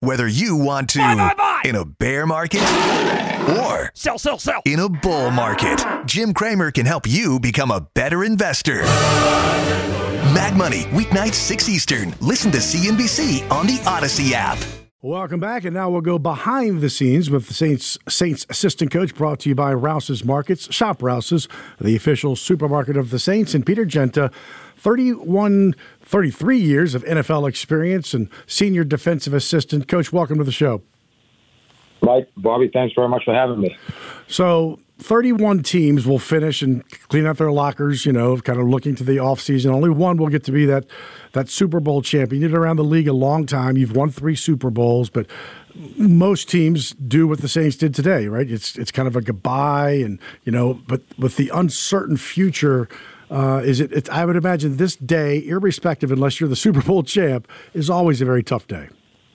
Whether you want to Buy. in a bear market or Sell. in a bull market, Jim Cramer can help you become a better investor. Mad Money, weeknights 6 Eastern. Listen to CNBC on the Odyssey app. Welcome back, and now we'll go behind the scenes with the Saints assistant coach, brought to you by Rouse's Markets. Shop Rouse's, the official supermarket of the Saints. And Peter Genta, 33 years of NFL experience and senior defensive assistant. Coach, welcome to the show. Mike, Bobby, thanks very much for having me. So 31 teams will finish and clean out their lockers, kind of looking to the offseason. Only one will get to be that Super Bowl champion. You've been around the league a long time. You've won 3 Super Bowls, but most teams do what the Saints did today, right? It's kind of a goodbye, and but with the uncertain future, I would imagine this day, irrespective, unless you're the Super Bowl champ, is always a very tough day.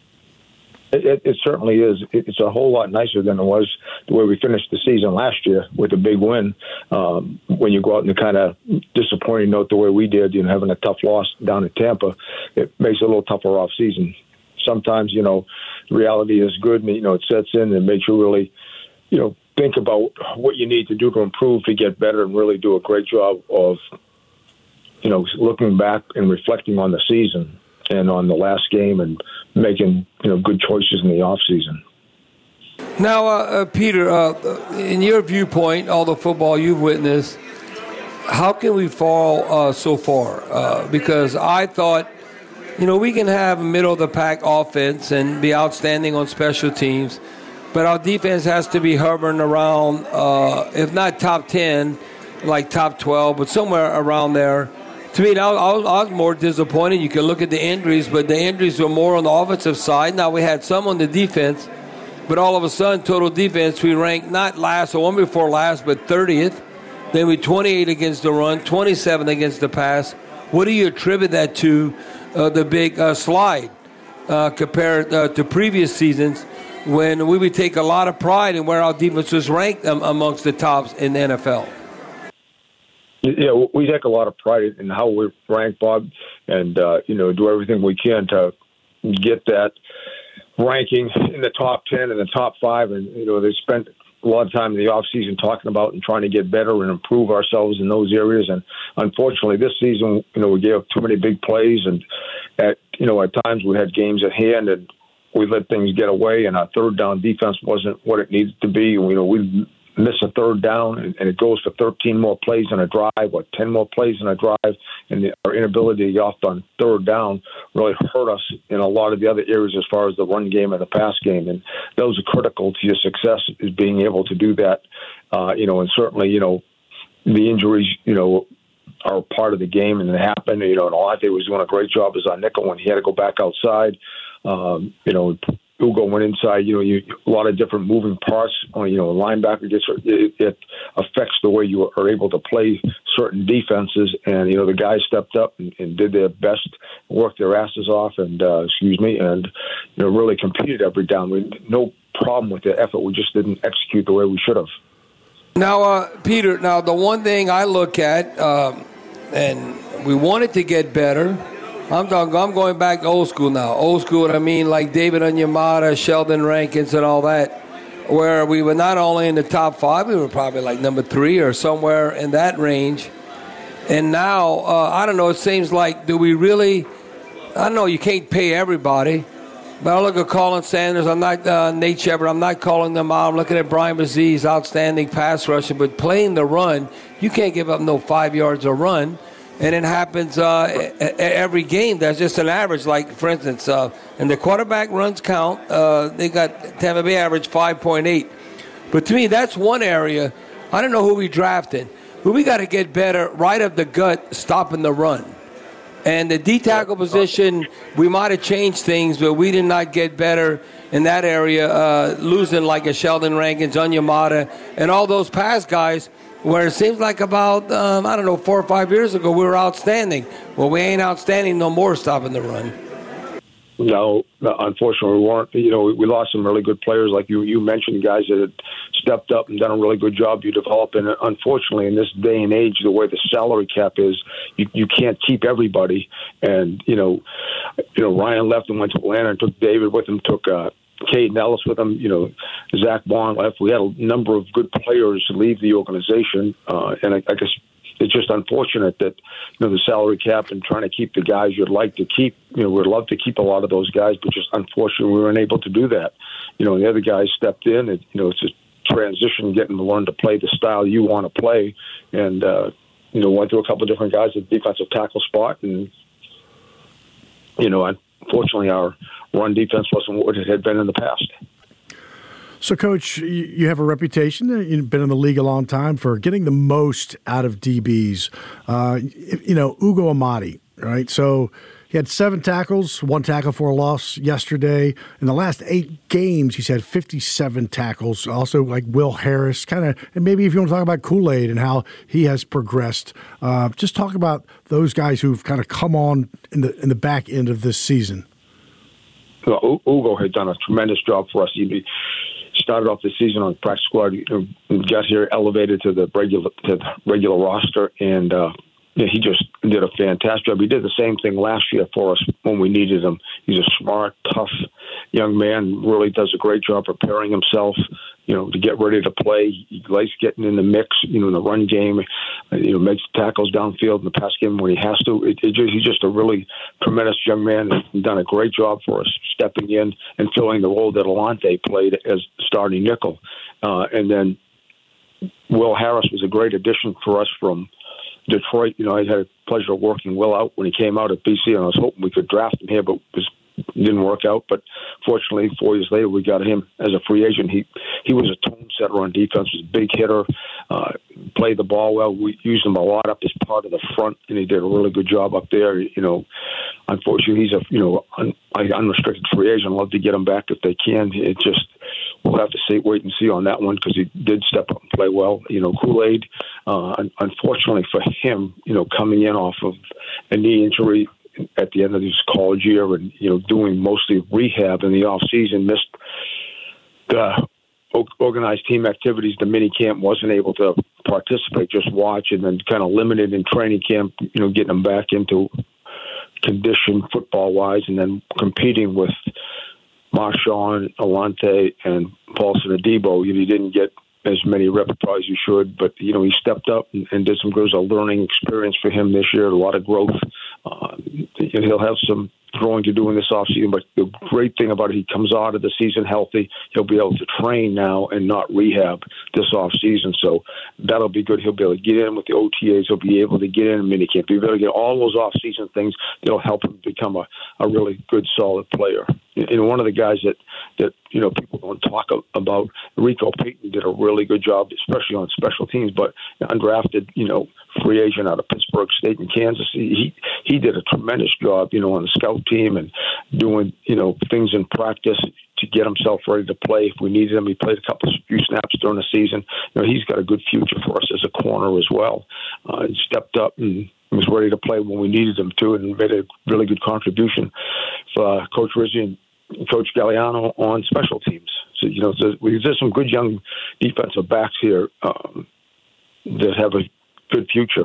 It certainly is. It's a whole lot nicer than it was the way we finished the season last year with a big win. When you go out and kind of disappointing note the way we did, having a tough loss down in Tampa, it makes it a little tougher off season. Sometimes, reality is good, and, it sets in and makes you really, think about what you need to do to improve, to get better, and really do a great job of, looking back and reflecting on the season and on the last game and making, good choices in the off season. Now, Peter, in your viewpoint, all the football you've witnessed, how can we fall so far? Because I thought, we can have a middle-of-the-pack offense and be outstanding on special teams, but our defense has to be hovering around, if not top 10, like top 12, but somewhere around there. To me, I was more disappointed. You can look at the injuries, but the injuries were more on the offensive side. Now, we had some on the defense, but all of a sudden, total defense, we ranked not last or one before last, but 30th. Then we 28 against the run, 27 against the pass. What do you attribute that to, the big slide compared to previous seasons when we would take a lot of pride in where our defense was ranked amongst the tops in the NFL? Yeah, we take a lot of pride in how we're ranked, Bob, and, do everything we can to get that ranking in the top 10 and the top 5. And, they spent a lot of time in the offseason talking about and trying to get better and improve ourselves in those areas. And unfortunately, this season, we gave up too many big plays. And at times we had games at hand and we let things get away, and our third down defense wasn't what it needed to be. We miss a third down, and it goes for 13 more plays in a drive, or 10 more plays in a drive, and our inability to get off on third down really hurt us in a lot of the other areas as far as the run game and the pass game, and those are critical to your success, is being able to do that. And certainly, the injuries, are part of the game, and it happened. And Alante was doing a great job as our nickel when he had to go back outside. Ugo went inside. A lot of different moving parts. Linebacker gets it affects the way you are able to play certain defenses. And the guys stepped up and did their best, worked their asses off, and really competed every down. We had no problem with the effort. We just didn't execute the way we should have. Now, Peter. Now, the one thing I look at, and we wanted to get better. I'm going back to old school now. Old school, I mean, like David Onyemata, Sheldon Rankins, and all that, where we were not only in the top 5, we were probably like number 3 or somewhere in that range. And now, I don't know, it seems like, do we really, I don't know, you can't pay everybody, but I look at Colin Sanders, I'm not Nate Shepard, I'm not calling them out. I'm looking at Brian Brzee, outstanding pass rusher, but playing the run, you can't give up no 5 yards a run. And it happens every game. That's just an average. Like, for instance, and the quarterback runs count. They got Tampa Bay average 5.8. But to me, that's one area. I don't know who we drafted, but we got to get better right up the gut stopping the run. And the D-tackle position, we might have changed things, but we did not get better in that area, losing like a Sheldon Rankins, Onyemata, and all those pass guys, where it seems like about, 4 or 5 years ago, we were outstanding. Well, we ain't outstanding no more stopping the run. No, unfortunately, we weren't. We lost some really good players, like you mentioned, guys that had stepped up and done a really good job. You develop, and unfortunately, in this day and age, the way the salary cap is, you can't keep everybody. And Ryan left and went to Atlanta and took David with him, took Caden Ellis with him. Zach Bond left. We had a number of good players leave the organization, and I guess it's just unfortunate that the salary cap and trying to keep the guys you'd like to keep. We'd love to keep a lot of those guys, but just unfortunately we weren't able to do that. And the other guys stepped in, and it's a transition, getting to learn to play the style you want to play, and went through a couple of different guys at the defensive tackle spot, and unfortunately our run defense wasn't what it had been in the past. So, Coach, you have a reputation. You've been in the league a long time for getting the most out of DBs. Ugo Amadi, right? So he had 7 tackles, 1 tackle for a loss yesterday. In the last 8 games, he's had 57 tackles. Also, like Will Harris, and maybe if you want to talk about Kool-Aid and how he has progressed, just talk about those guys who've kind of come on in the back end of this season. Well, Ugo had done a tremendous job for us. He started off the season on the practice squad, got here elevated to the regular roster, and he just did a fantastic job. He did the same thing last year for us when we needed him. He's a smart, tough young man, really does a great job preparing himself, to get ready to play. He likes getting in the mix, in the run game, makes tackles downfield in the pass game when he has to. He's just a really tremendous young man and done a great job for us, stepping in and filling the role that Alante played as starting nickel. And then Will Harris was a great addition for us from Detroit. I had a pleasure of working Will out when he came out at BC, and I was hoping we could draft him here, but didn't work out. But fortunately, 4 years later, we got him as a free agent. He was a tone setter on defense, was a big hitter, played the ball well. We used him a lot up as part of the front, and he did a really good job up there. Unfortunately, he's an unrestricted free agent. I'd love to get him back if they can. We'll have to wait and see on that one, because he did step up and play well. Kool-Aid, unfortunately for him, coming in off of a knee injury at the end of his college year and, doing mostly rehab in the off season, missed the organized team activities. The mini camp, wasn't able to participate, just watch, and then kind of limited in training camp, getting him back into condition football wise, and then competing with Marshawn, Alante, and Paulson Adebo. He didn't get as many reps as you should, but he stepped up and did some good. It was a learning experience for him this year, a lot of growth. He'll have some growing to do in this offseason, but the great thing about it, he comes out of the season healthy. He'll be able to train now and not rehab this offseason, so that'll be good. He'll be able to get in with the OTAs. He'll be able to get in minicamp. He'll be able to get all those offseason things that'll help him become a really good, solid player. And one of the guys that people don't talk about, Rico Payton, did a really good job, especially on special teams, but undrafted, free agent out of Pittsburgh State in Kansas. He did a tremendous job, on the scout team and doing, things in practice to get himself ready to play if we needed him. He played a few snaps during the season. He's got a good future for us as a corner as well. He stepped up and was ready to play when we needed him to, and made a really good contribution for Coach Rizzi and Coach Galliano on special teams. So, there's some good young defensive backs here that have a good future.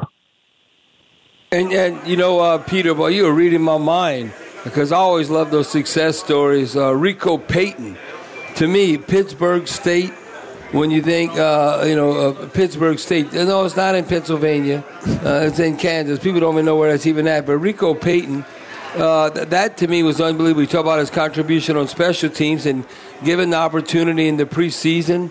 And Peter, well, you were reading my mind, because I always love those success stories. Rico Payton, to me, Pittsburgh State. When you think, Pittsburgh State, no, it's not in Pennsylvania. It's in Kansas. People don't even know where that's even at. But Rico Payton, that to me was unbelievable. You talk about his contribution on special teams, and given the opportunity in the preseason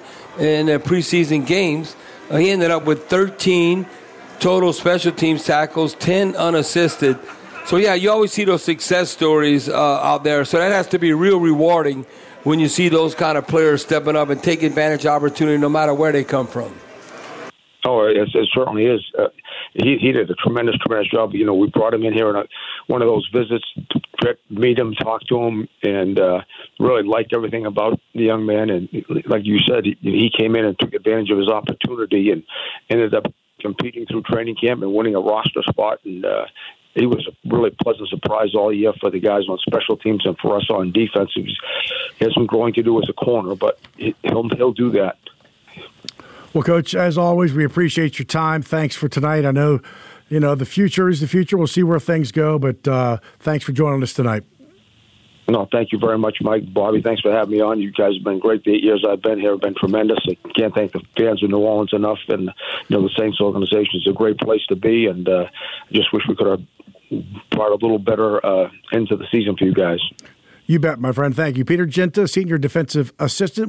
games, he ended up with 13 total special teams tackles, 10 unassisted. So, yeah, you always see those success stories out there. So that has to be real rewarding when you see those kind of players stepping up and take advantage of opportunity no matter where they come from. Oh, it certainly is. He did a tremendous job. We brought him in here on one of those visits to meet him, talk to him, and really liked everything about the young man. And like you said, he came in and took advantage of his opportunity and ended up competing through training camp and winning a roster spot. And he was a really pleasant surprise all year for the guys on special teams and for us on defense. He has some growing to do as a corner, but he'll do that. Well, Coach, as always, we appreciate your time. Thanks for tonight. I know, the future is the future. We'll see where things go, but thanks for joining us tonight. No, thank you very much, Mike. Bobby, thanks for having me on. You guys have been great. The 8 years I've been here have been tremendous. I can't thank the fans of New Orleans enough. And, the Saints organization is a great place to be. And I just wish we could have brought a little better end to the season for you guys. You bet, my friend. Thank you. Peter Genta, Senior Defensive Assistant.